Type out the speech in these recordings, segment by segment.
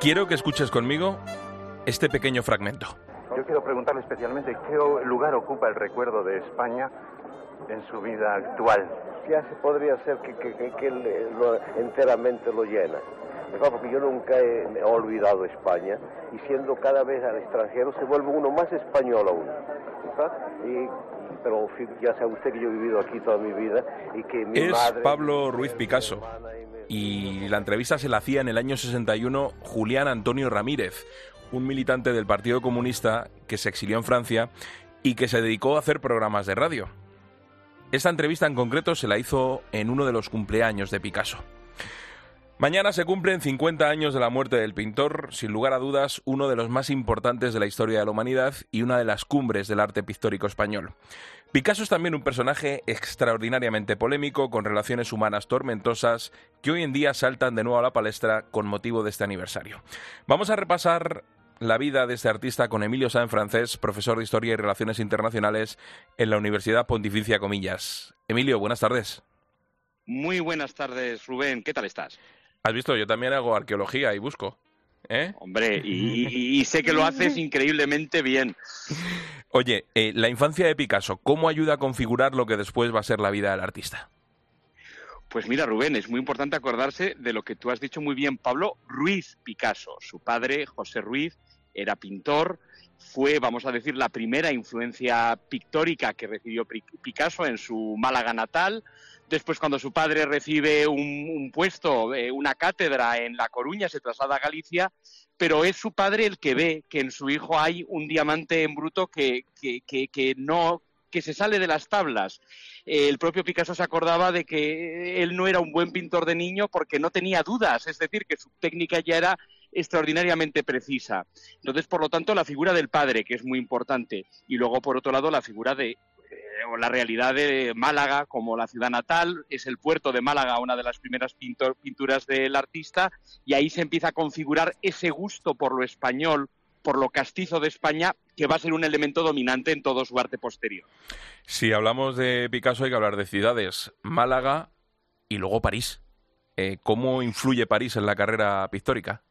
Quiero que escuches conmigo este pequeño fragmento. Yo quiero preguntarle especialmente qué lugar ocupa el recuerdo de España en su vida actual. Ya se podría ser que enteramente lo llena. Porque yo nunca he olvidado España, y siendo cada vez al extranjero se vuelve uno más español aún. Pero ya sabe usted que yo he vivido aquí toda mi vida y que mi madre... Es Pablo Ruiz Picasso, y la entrevista se la hacía en el año 61 Julián Antonio Ramírez, un militante del Partido Comunista que se exilió en Francia y que se dedicó a hacer programas de radio. Esta entrevista en concreto se la hizo en uno de los cumpleaños de Picasso. Mañana se cumplen 50 años de la muerte del pintor, sin lugar a dudas uno de los más importantes de la historia de la humanidad y una de las cumbres del arte pictórico español. Picasso es también un personaje extraordinariamente polémico, con relaciones humanas tormentosas, que hoy en día saltan de nuevo a la palestra con motivo de este aniversario. Vamos a repasar la vida de este artista con Emilio Sáenz Francés, profesor de Historia y Relaciones Internacionales en la Universidad Pontificia Comillas. Emilio, buenas tardes. Muy buenas tardes, Rubén. ¿Qué tal estás? Has visto, yo también hago arqueología y busco. Hombre, y sé que lo haces increíblemente bien. Oye, la infancia de Picasso, ¿cómo ayuda a configurar lo que después va a ser la vida del artista? Pues mira, Rubén, es muy importante acordarse de lo que tú has dicho muy bien. Pablo Ruiz Picasso, su padre, José Ruiz, era pintor, fue, vamos a decir, la primera influencia pictórica que recibió Picasso en su Málaga natal. Después, cuando su padre recibe un puesto, una cátedra en La Coruña, se traslada a Galicia, pero es su padre el que ve que en su hijo hay un diamante en bruto que se sale de las tablas. El propio Picasso se acordaba de que él no era un buen pintor de niño porque no tenía dudas, es decir, que su técnica ya era extraordinariamente precisa. Entonces, por lo tanto, la figura del padre, que es muy importante, y luego, por otro lado, la figura de la realidad de Málaga como la ciudad natal, es el puerto de Málaga una de las primeras pinturas del artista, y ahí se empieza a configurar ese gusto por lo español, por lo castizo de España, que va a ser un elemento dominante en todo su arte posterior. Si hablamos de Picasso hay que hablar de ciudades, Málaga y luego París. ¿Cómo influye París en la carrera pictórica?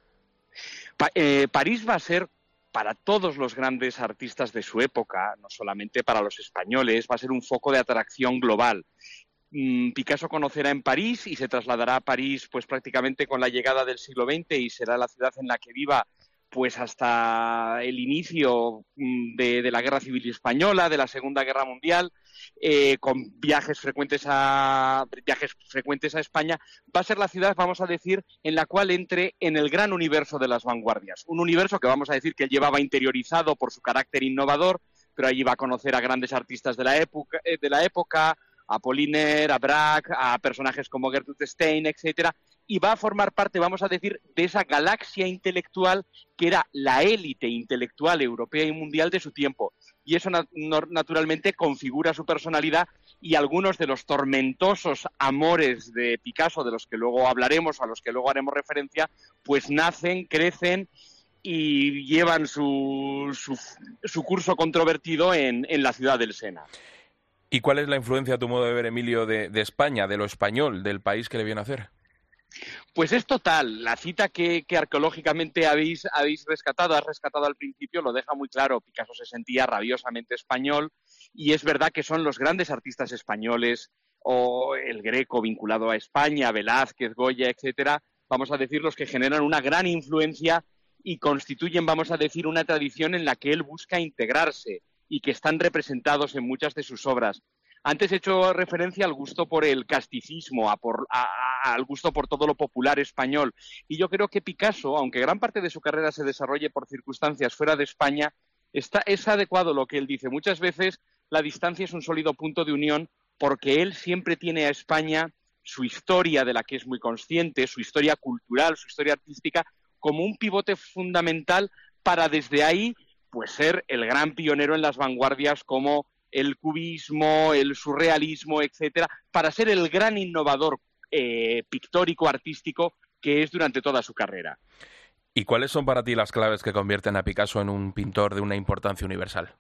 París va a ser, para todos los grandes artistas de su época, no solamente para los españoles, va a ser un foco de atracción global. Picasso conocerá en París y se trasladará a París pues prácticamente con la llegada del siglo XX, y será la ciudad en la que viva pues hasta el inicio de la Guerra Civil Española, de la Segunda Guerra Mundial, con viajes frecuentes a España. Va a ser la ciudad, vamos a decir, en la cual entre en el gran universo de las vanguardias. Un universo que vamos a decir que él llevaba interiorizado por su carácter innovador, pero allí va a conocer a grandes artistas de la época, a Apollinaire, a Braque, a personajes como Gertrude Stein, etcétera, y va a formar parte, vamos a decir, de esa galaxia intelectual que era la élite intelectual europea y mundial de su tiempo. Y eso naturalmente configura su personalidad, y algunos de los tormentosos amores de Picasso, de los que luego hablaremos, a los que luego haremos referencia, pues nacen, crecen y llevan su curso controvertido en la ciudad del Sena. ¿Y cuál es la influencia, a tu modo de ver, Emilio, de España, de lo español, del país que le viene a hacer? Pues es total. La cita que arqueológicamente has rescatado al principio, lo deja muy claro. Picasso se sentía rabiosamente español, y es verdad que son los grandes artistas españoles, o el Greco vinculado a España, Velázquez, Goya, etcétera, vamos a decir, los que generan una gran influencia y constituyen, vamos a decir, una tradición en la que él busca integrarse y que están representados en muchas de sus obras. Antes he hecho referencia al gusto por el casticismo, al gusto por todo lo popular español. Y yo creo que Picasso, aunque gran parte de su carrera se desarrolle por circunstancias fuera de España, es adecuado lo que él dice. Muchas veces la distancia es un sólido punto de unión, porque él siempre tiene a España, su historia de la que es muy consciente, su historia cultural, su historia artística, como un pivote fundamental para desde ahí pues ser el gran pionero en las vanguardias como el cubismo, el surrealismo, etcétera, para ser el gran innovador pictórico, artístico que es durante toda su carrera. ¿Y cuáles son para ti las claves que convierten a Picasso en un pintor de una importancia universal?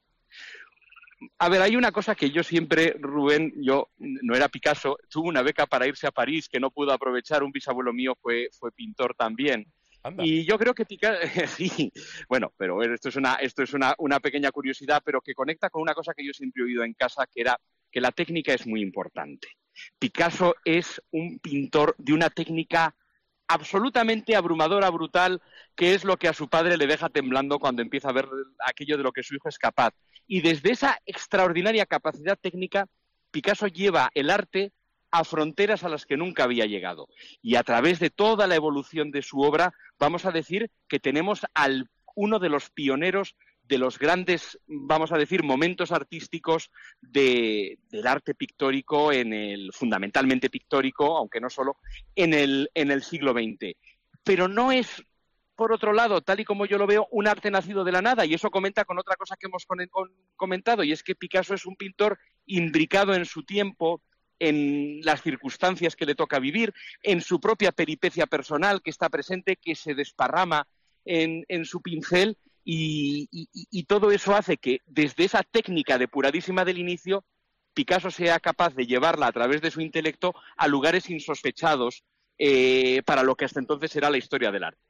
A ver, hay una cosa que yo siempre, Rubén, yo no era Picasso, tuve una beca para irse a París que no pudo aprovechar, un bisabuelo mío fue pintor también. Anda. Y yo creo que Picasso, sí, bueno, pero esto es una pequeña curiosidad, pero que conecta con una cosa que yo siempre he oído en casa, que era que la técnica es muy importante. Picasso es un pintor de una técnica absolutamente abrumadora, brutal, que es lo que a su padre le deja temblando cuando empieza a ver aquello de lo que su hijo es capaz. Y desde esa extraordinaria capacidad técnica, Picasso lleva el arte a fronteras a las que nunca había llegado. Y a través de toda la evolución de su obra, vamos a decir que tenemos uno de los pioneros de los grandes, vamos a decir, momentos artísticos del arte pictórico, fundamentalmente pictórico, aunque no solo, en el siglo XX. Pero no es, por otro lado, tal y como yo lo veo, un arte nacido de la nada, y eso comenta con otra cosa que hemos comentado, y es que Picasso es un pintor imbricado en su tiempo, en las circunstancias que le toca vivir, en su propia peripecia personal que está presente, que se desparrama en su pincel, y todo eso hace que desde esa técnica depuradísima del inicio, Picasso sea capaz de llevarla a través de su intelecto a lugares insospechados para lo que hasta entonces era la historia del arte.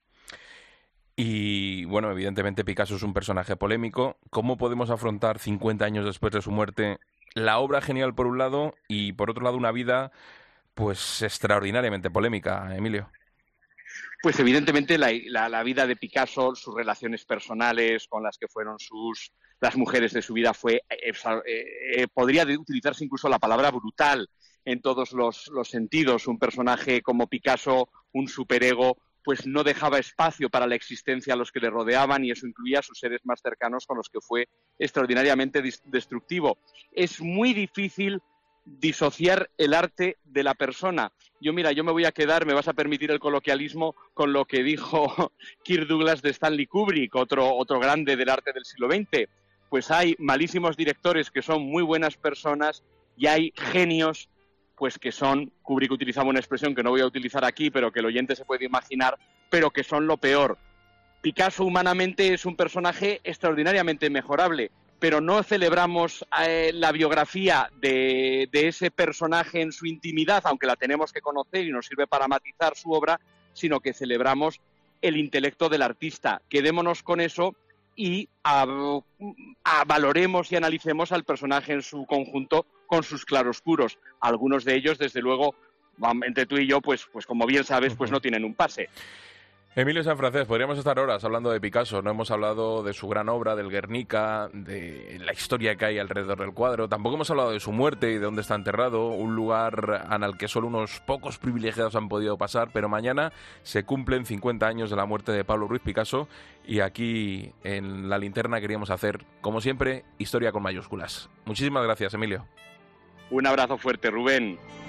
Y bueno, evidentemente Picasso es un personaje polémico. ¿Cómo podemos afrontar 50 años después de su muerte la obra genial por un lado y por otro lado una vida pues extraordinariamente polémica, Emilio? Pues evidentemente la vida de Picasso, sus relaciones personales con las que fueron las mujeres de su vida podría utilizarse incluso la palabra brutal en todos los sentidos. Un personaje como Picasso, un superego, pues no dejaba espacio para la existencia a los que le rodeaban, y eso incluía a sus seres más cercanos, con los que fue extraordinariamente destructivo. Es muy difícil disociar el arte de la persona. Yo me voy a quedar, me vas a permitir el coloquialismo, con lo que dijo Kirk Douglas de Stanley Kubrick, otro grande del arte del siglo XX. Pues hay malísimos directores que son muy buenas personas, y hay genios pues que son, Kubrick utilizaba una expresión que no voy a utilizar aquí, pero que el oyente se puede imaginar, pero que son lo peor. Picasso humanamente es un personaje extraordinariamente mejorable, pero no celebramos la biografía de ese personaje en su intimidad, aunque la tenemos que conocer y nos sirve para matizar su obra, sino que celebramos el intelecto del artista. Quedémonos con eso y valoremos y analicemos al personaje en su conjunto, con sus claroscuros. Algunos de ellos, desde luego, entre tú y yo, pues como bien sabes, pues no tienen un pase. Emilio Sanfrancés, podríamos estar horas hablando de Picasso. No hemos hablado de su gran obra, del Guernica, de la historia que hay alrededor del cuadro. Tampoco hemos hablado de su muerte y de dónde está enterrado, un lugar al que solo unos pocos privilegiados han podido pasar. Pero mañana se cumplen 50 años de la muerte de Pablo Ruiz Picasso, y aquí en La Linterna queríamos hacer, como siempre, historia con mayúsculas. Muchísimas gracias, Emilio. Un abrazo fuerte, Rubén.